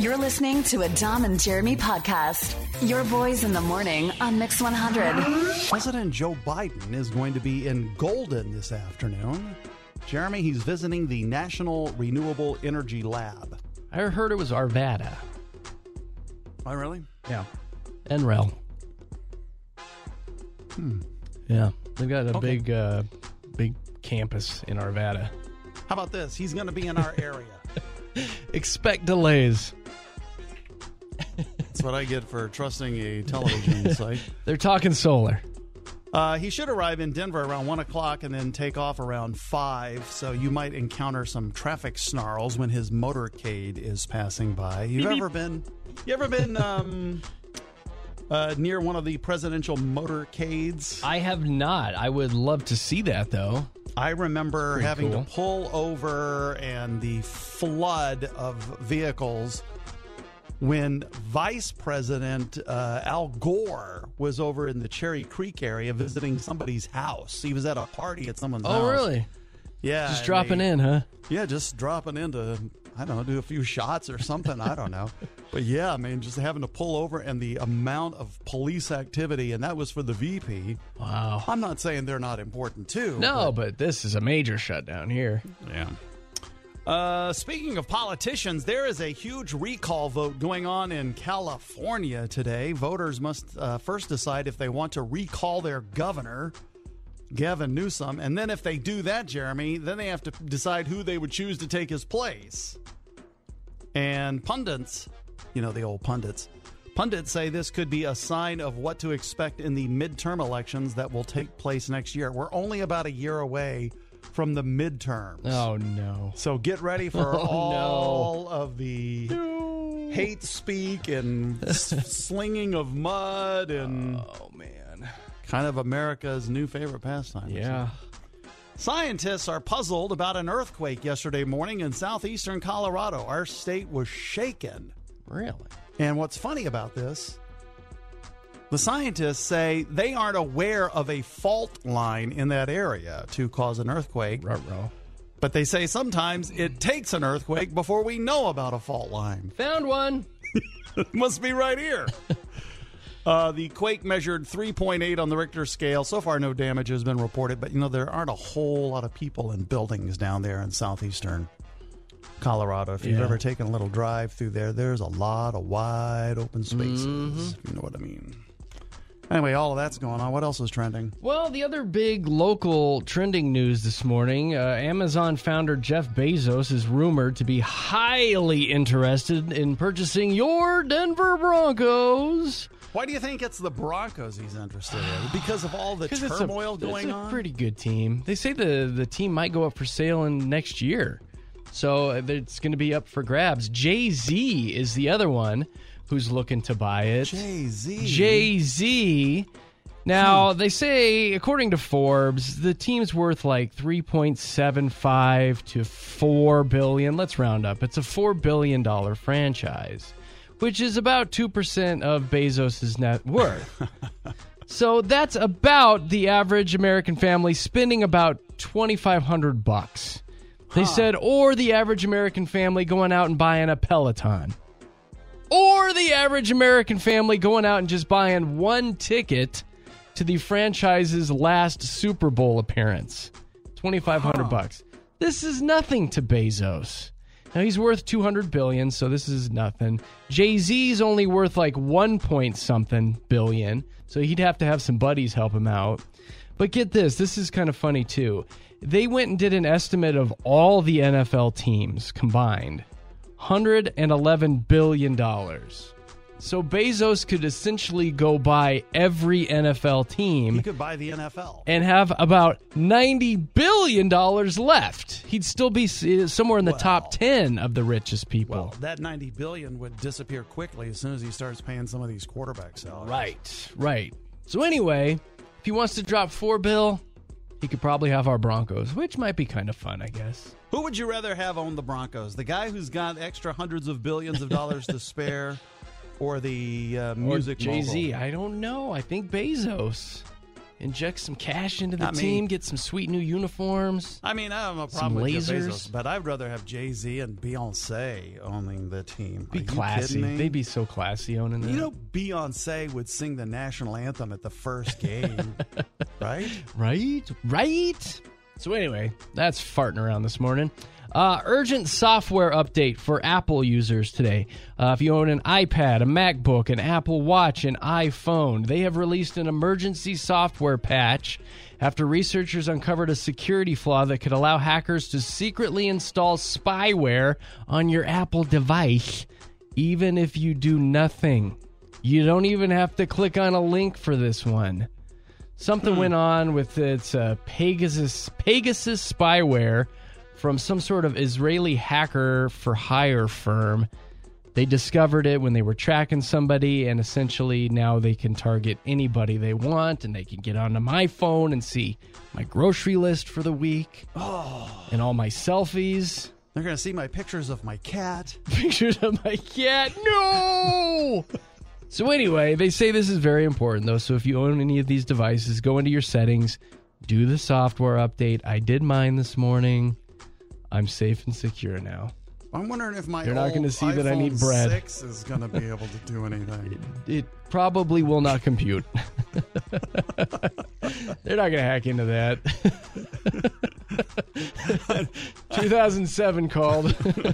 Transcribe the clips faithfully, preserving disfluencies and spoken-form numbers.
You're listening to a Dom and Jeremy podcast. Your boys in the morning on Mix one hundred. President Joe Biden is going to be in Golden this afternoon. Jeremy, he's visiting the National Renewable Energy Lab. I heard it was Arvada. Oh, really? Yeah. N R E L. Hmm. Yeah. They've got a Okay. big, uh, big campus in Arvada. How about this? He's going to be in our area. Expect delays. That's what I get for trusting a television site. They're talking solar. Uh, he should arrive in Denver around one o'clock and then take off around five, so you might encounter some traffic snarls when his motorcade is passing by. You've ever been, you ever been um, uh, near one of the presidential motorcades? I have not. I would love to see that, though. I remember Pretty having cool. to pull over and the flood of vehicles when Vice President uh, Al Gore was over in the Cherry Creek area visiting somebody's house. He was at a party at someone's house. Oh, really? Yeah. Just and dropping they- in, huh? Yeah, just dropping in to, I don't know, do a few shots or something. I don't know. But yeah, I mean, just having to pull over and the amount of police activity, and that was for the V P. Wow. I'm not saying they're not important, too. No, but this is a major shutdown here. Yeah. Uh, speaking of politicians, there is a huge recall vote going on in California today. Voters must uh, first decide if they want to recall their governor, Gavin Newsom. And then if they do that, Jeremy, then they have to decide who they would choose to take his place. And pundits, you know, the old pundits, pundits say this could be a sign of what to expect in the midterm elections that will take place next year. We're only about a year away from the midterms. Oh, no. So get ready for Oh, all of the hate speak and s- slinging of mud and Oh, man. kind of America's new favorite pastime. Yeah. Scientists are puzzled about an earthquake yesterday morning in southeastern Colorado. Our state was shaken. Really? And what's funny about this, the scientists say they aren't aware of a fault line in that area to cause an earthquake. Ruh-roh. But they say sometimes it takes an earthquake before we know about a fault line. Found one. It must be right here. uh, the quake measured three point eight on the Richter scale. So far, no damage has been reported. But, you know, there aren't a whole lot of people in buildings down there in southeastern Colorado. If you've Yeah. ever taken a little drive through there, there's a lot of wide open spaces, Mm-hmm. if you know what I mean. Anyway, all of that's going on. What else is trending? Well, the other big local trending news this morning, uh, Amazon founder Jeff Bezos is rumored to be highly interested in purchasing your Denver Broncos. Why do you think it's the Broncos he's interested in? Because of all the 'Cause it's a- turmoil going it's a on? pretty good team. They say the, the team might go up for sale in next year. So uh, it's going to be up for grabs. Jay-Z is the other one who's looking to buy it. Jay-Z. Jay-Z. Now, they say, according to Forbes, the team's worth like three point seven five to four billion dollars. Let's round up. It's a four billion dollars franchise, which is about two percent of Bezos' net worth. So that's about the average American family spending about twenty-five hundred bucks. They said, or the average American family going out and buying a Peloton. Or the average American family going out and just buying one ticket to the franchise's last Super Bowl appearance. twenty-five hundred bucks. This is nothing to Bezos. Now he's worth two hundred billion, so this is nothing. Jay-Z's only worth like one point something billion, so he'd have to have some buddies help him out. But get this, this is kind of funny too. They went and did an estimate of all the N F L teams combined. one hundred eleven billion dollars. So Bezos could essentially go buy every N F L team. He could buy the N F L. And have about ninety billion dollars left. He'd still be somewhere in the Well, top ten of the richest people. Well, that ninety billion dollars would disappear quickly as soon as he starts paying some of these quarterback salaries. Right, right. So anyway, if he wants to drop four bill, he could probably have our Broncos, which might be kind of fun, I guess. Who would you rather have own the Broncos? The guy who's got extra hundreds of billions of dollars to spare, or the uh, music Jay-Z? mogul? I don't know. I think Bezos. inject some cash into the I mean- team, get some sweet new uniforms. I mean, I have no Some problem with Jeff lasers. Bezos, but I'd rather have Jay-Z and Beyonce owning the team. Be Are you classy. kidding me? They'd be so classy owning that. You know, Beyonce would sing the national anthem at the first game, right? Right? Right? So anyway, that's farting around this morning. Uh, urgent software update for Apple users today. Uh, if you own an iPad, a MacBook, an Apple Watch, an iPhone, they have released an emergency software patch after researchers uncovered a security flaw that could allow hackers to secretly install spyware on your Apple device, even if you do nothing. You don't even have to click on a link for this one. Something went on with its uh, Pegasus Pegasus spyware from some sort of Israeli hacker for hire firm. They discovered it when they were tracking somebody, and essentially now they can target anybody they want, and they can get onto my phone and see my grocery list for the week, oh. and all my selfies. They're going to see my pictures of my cat. Pictures of my cat. No! So anyway, they say this is very important, though. So if you own any of these devices, go into your settings, do the software update. I did mine this morning. I'm safe and secure now. I'm wondering if my You're not old gonna see iPhone that I need bread. six is going to be able to do anything. It probably will not compute. They're not going to hack into that. two thousand seven called.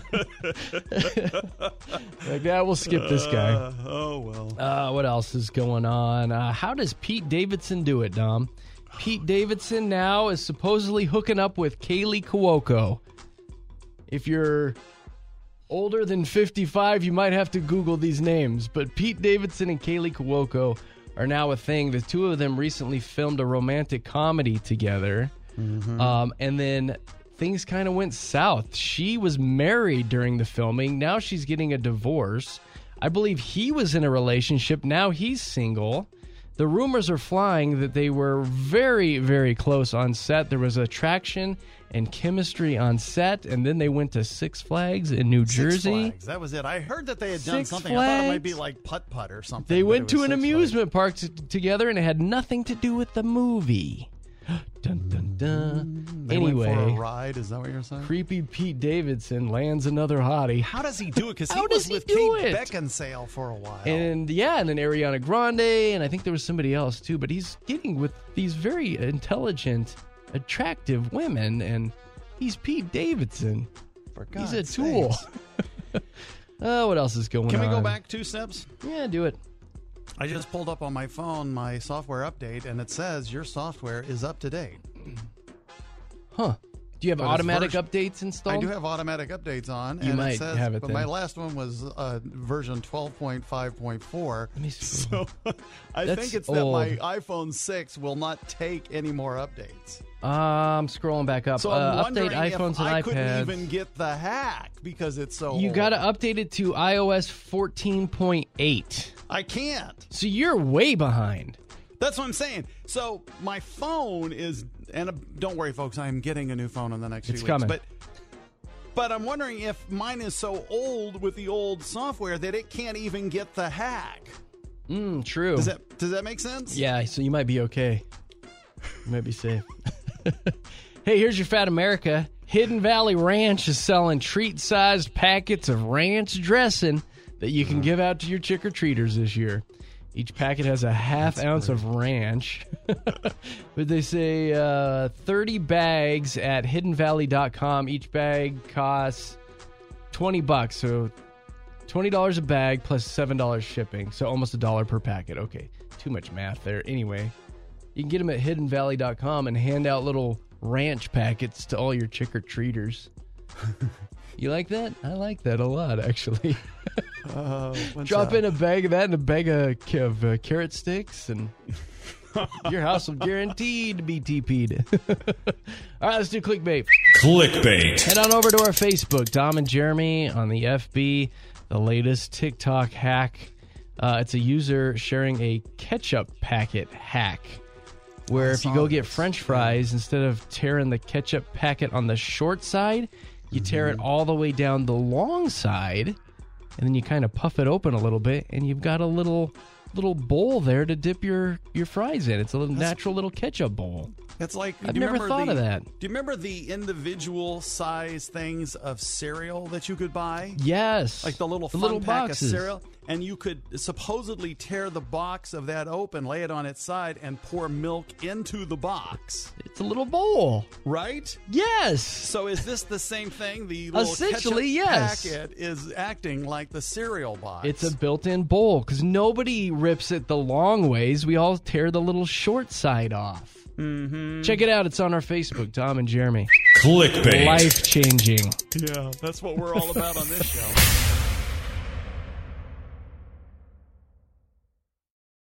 Like that, we'll skip this guy. Uh, oh, well. Uh, what else is going on? Uh, how does Pete Davidson do it, Dom? Pete Davidson now is supposedly hooking up with Kaylee Cuoco. If you're older than fifty-five, you might have to Google these names. But Pete Davidson and Kaylee Cuoco are now a thing. The two of them recently filmed a romantic comedy together. Mm-hmm. Um, and then things kind of went south. She was married during the filming. Now she's getting a divorce. I believe he was in a relationship. Now he's single. The rumors are flying that they were very, very close on set. There was attraction and chemistry on set, and then they went to Six Flags in New Six Jersey. Flags. That was it. I heard that they had done Six something. I thought it might Flags? be like putt-putt or something. They but went it to was an Six amusement park t- together, and it had nothing to do with the movie. Dun, dun, dun. Flags. They Anyway, went for a ride. Is that what you're saying? creepy Pete Davidson lands another hottie. How does he do it? Because he How was does he with do Kate it? Beckinsale for a while. And yeah, and then Ariana Grande, and I think there was somebody else too. But he's getting with these very intelligent, attractive women, and he's Pete Davidson. for He's God's a tool. sakes. Oh, what else is going Can on? we go back two steps? Yeah, do it. I just pulled up on my phone my software update, and it says your software is up to date. Huh. Do you have But it's automatic version- updates installed? I do have automatic updates on. You and might it says, have it But then. my last one was uh, version twelve point five point four. Let me scroll. So I That's think it's old. that my iPhone six will not take any more updates. Uh, I'm scrolling back up. So uh, I'm update wondering iPhones if and I iPads. couldn't even get the hack because it's so You old. got to update it to i O S fourteen point eight. I can't. So you're way behind. That's what I'm saying. So my phone is, and uh, don't worry, folks, I'm getting a new phone in the next It's few coming. weeks. But but I'm wondering if mine is so old with the old software that it can't even get the hack. Mm, true. Does that does that make sense? Yeah, so you might be okay. You might be safe. Hey, here's your Fat America. Hidden Valley Ranch is selling treat-sized packets of ranch dressing that you can give out to your trick-or-treaters this year. Each packet has a half That's ounce great. of ranch. But they say uh, thirty bags at hidden valley dot com. Each bag costs twenty bucks, so twenty dollars a bag plus seven dollars shipping. So almost a dollar per packet. Okay, too much math there. Anyway, you can get them at hidden valley dot com and hand out little ranch packets to all your trick-or-treaters. You like that? I like that a lot, actually. Uh, Drop in a bag of that and a bag of, of uh, carrot sticks, and your house will guaranteed to be T P'd. All right, let's do clickbait. Clickbait. Head on over to our Facebook, Dom and Jeremy on the F B, the latest TikTok hack. Uh, it's a user sharing a ketchup packet hack, where I if you saw go get this. French fries, instead of tearing the ketchup packet on the short side, you tear it all the way down the long side, and then you kind of puff it open a little bit, and you've got a little little bowl there to dip your, your fries in. It's a little natural little ketchup bowl. It's like I've do you never remember thought the, of that. Do you remember the individual size things of cereal that you could buy? Yes. Like the little the fun little pack boxes. of cereal? And you could supposedly tear the box of that open, lay it on its side, and pour milk into the box. It's a little bowl. Right? Yes. So is this the same thing? The little Essentially, ketchup yes. packet is acting like the cereal box. It's a built-in bowl because nobody rips it the long ways. We all tear the little short side off. Mm-hmm. Check it out. It's on our Facebook, Tom and Jeremy. Clickbait. Life-changing. Yeah, that's what we're all about on this show.